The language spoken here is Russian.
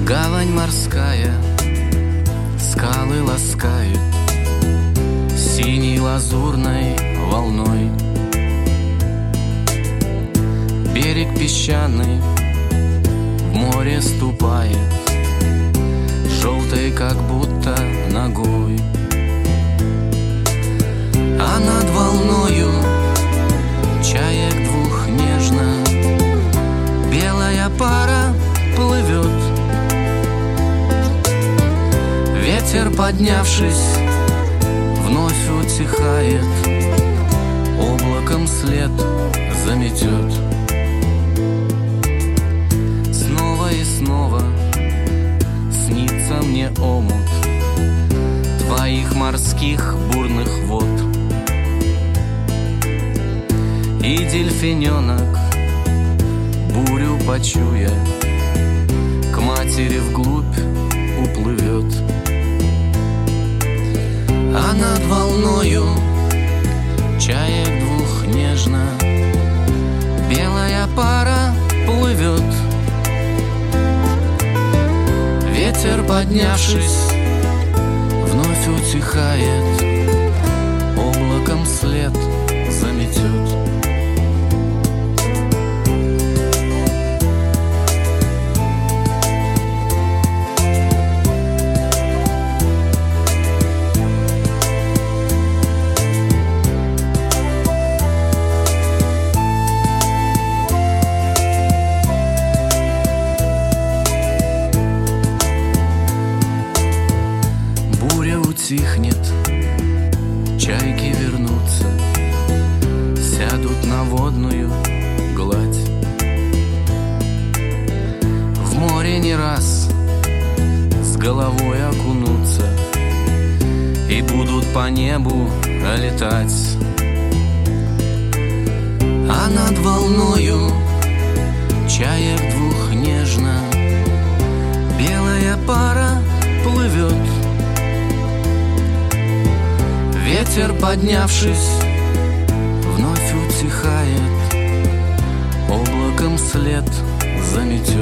Гавань морская, скалы ласкают синей лазурной волной. Берег песчаный в море ступает, желтый как будто ногой. А над волною чаек двух нежно белая пара плывет. Ветер, поднявшись, вновь утихает, облаком след заметет. Снова и снова снится мне омут твоих морских бурных вод. И дельфиненок, бурю почуя, к матери вглубь уплывет. А над волною чаек двух нежно белая пара плывет. Ветер, поднявшись, вновь утихает, облаком след заметет. Утихнет, чайки вернутся, сядут на водную гладь. В море не раз с головой окунутся и будут по небу летать. А над волною чаек двух нежно белая пара плывет. Ветер, поднявшись, вновь утихает, облаком след заметет.